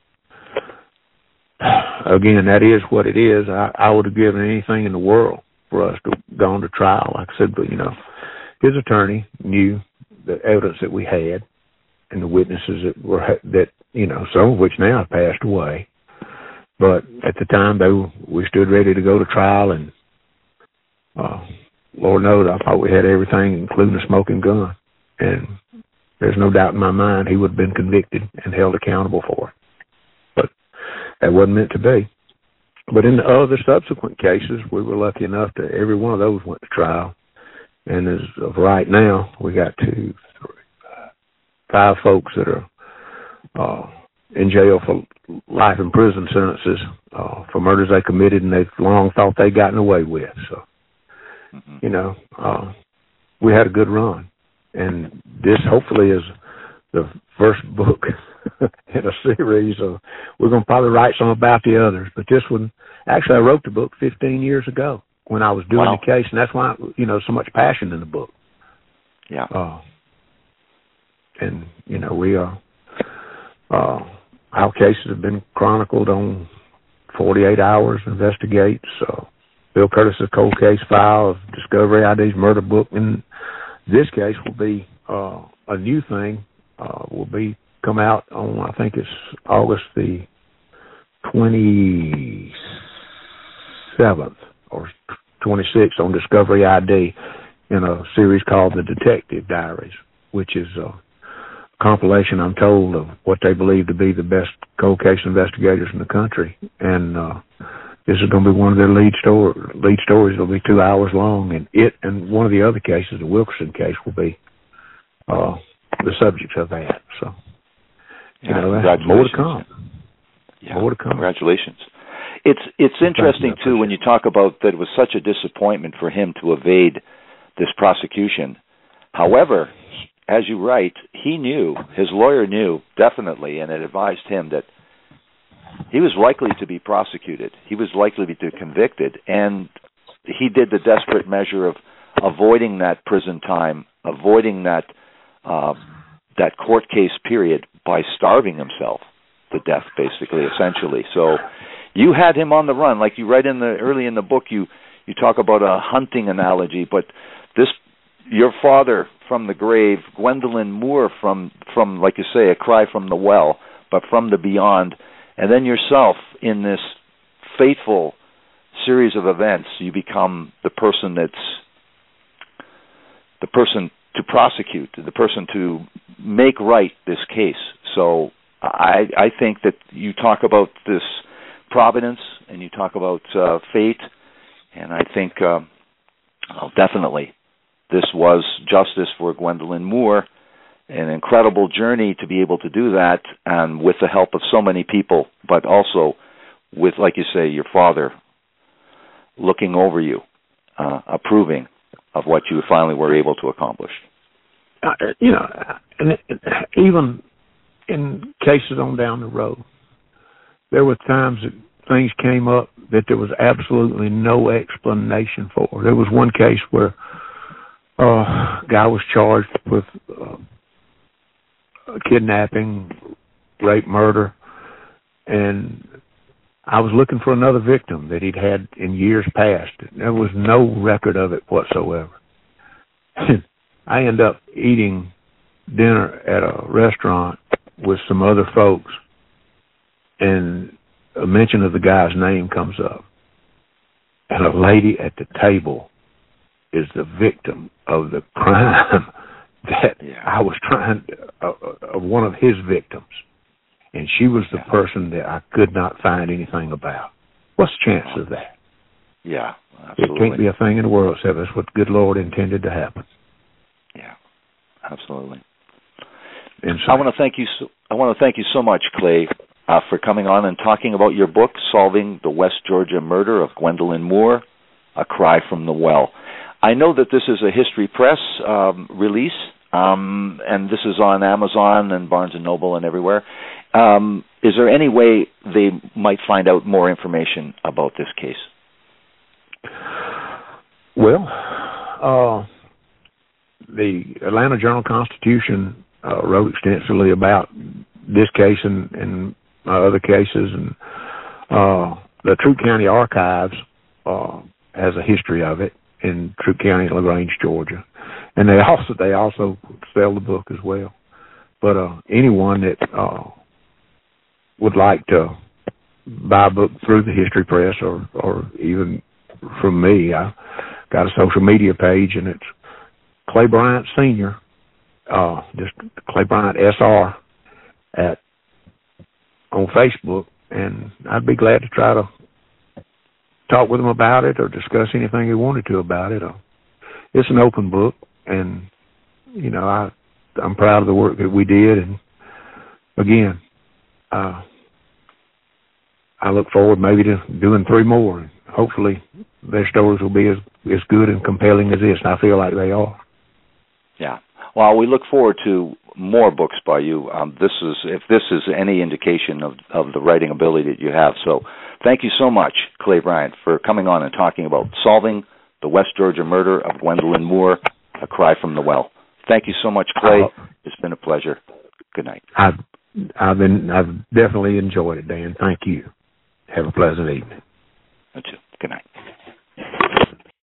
again, that is what it is. I, I would have given anything in the world for us to go on to trial. Like I said, but, you know, his attorney knew the evidence that we had and the witnesses that were, that, you know, some of which now have passed away. But at the time, they we stood ready to go to trial, and uh, Lord knows, I thought we had everything, including a smoking gun. And there's no doubt in my mind he would have been convicted and held accountable for it. But that wasn't meant to be. But in the other subsequent cases, we were lucky enough that every one of those went to trial. And as of right now, we got two, three, five, five folks that are uh, in jail for life in prison sentences uh, for murders they committed and they've long thought they'd gotten away with. So, mm-hmm. you know, uh, we had a good run. And this hopefully is the first book in a series of, we're going to probably write some about the others. But this one, actually I wrote the book fifteen years ago when I was doing wow. the case, and that's why, you know, so much passion in the book. Yeah. Uh, and, you know, we are, uh, our cases have been chronicled on forty-eight hours Investigates. So Bill Curtis's cold case file of Discovery I D's murder book. And this case will be uh, a new thing. Uh, will be come out on, I think it's August the twenty-seventh or twenty-sixth on Discovery I D in a series called The Detective Diaries, which is a compilation, I'm told, of what they believe to be the best cold case investigators in the country. And uh, this is going to be one of their lead, story, lead stories. It'll be two hours long, and it and one of the other cases, the Wilkerson case, will be uh, the subject of that. So, you yeah, know, that's more to come. Yeah, more to come. Congratulations. It's it's interesting, too, when you talk about that it was such a disappointment for him to evade this prosecution. However, as you write, he knew, his lawyer knew, definitely, and it advised him that he was likely to be prosecuted. He was likely to be convicted, and he did the desperate measure of avoiding that prison time, avoiding that uh, that court case period by starving himself to death, basically, essentially. So you had him on the run, like you write in the early in the book. You you talk about a hunting analogy, but this your father from the grave, Gwendolyn Moore from from like you say, a cry from the well, but from the beyond. And then yourself in this fateful series of events, you become the person that's the person to prosecute, the person to make right this case. So I, I think that you talk about this providence and you talk about uh, fate, and I think uh, well, definitely this was justice for Gwendolyn Moore, an incredible journey to be able to do that, and with the help of so many people, but also with, like you say, your father looking over you, uh, approving of what you finally were able to accomplish. Uh, you know, and it, even in cases on down the road, there were times that things came up that there was absolutely no explanation for. There was one case where uh, a guy was charged with uh, kidnapping, rape, murder, and I was looking for another victim that he'd had in years past. There was no record of it whatsoever. I end up eating dinner at a restaurant with some other folks, and a mention of the guy's name comes up. And a lady at the table is the victim of the crime that yeah. I was trying to, uh, uh, one of his victims. And she was the yeah. person that I could not find anything about. What's the chance of that? Yeah, absolutely. It can't be a thing in the world, except that's what the good Lord intended to happen. Yeah, absolutely. And so, I want to thank you. So, I want to thank you so much, Clay, uh, for coming on and talking about your book, Solving the West Georgia Murder of Gwendolyn Moore, A Cry from the Well. I know that this is a History Press um, release, um, and this is on Amazon and Barnes and Noble and everywhere. Um, is there any way they might find out more information about this case? Well, uh, the Atlanta Journal-Constitution uh, wrote extensively about this case and, and uh, other cases, and uh, the Troup County Archives uh, has a history of it in Troup County, LaGrange, Georgia, and they also they also sell the book as well. But uh, anyone that uh, would like to buy a book through the History Press, or or even from me, I got a social media page, and it's Clay Bryant Senior, uh, just Clay Bryant S R at on Facebook, and I'd be glad to try to talk with them about it or discuss anything they wanted to about it. Uh, it's an open book, and you know I I'm proud of the work that we did, and again, uh, I look forward maybe to doing three more, and hopefully their stories will be as, as good and compelling as this, and I feel like they are. Yeah. Well, we look forward to more books by you. Um, this is, if this is any indication of, of the writing ability that you have. So thank you so much, Clay Bryant, for coming on and talking about Solving the West Georgia Murder of Gwendolyn Moore, A Cry from the Well. Thank you so much, Clay. Uh, it's been a pleasure. Good night. I've, I've been, I've definitely enjoyed it, Dan. Thank you. Have a pleasant evening. You too. Good night.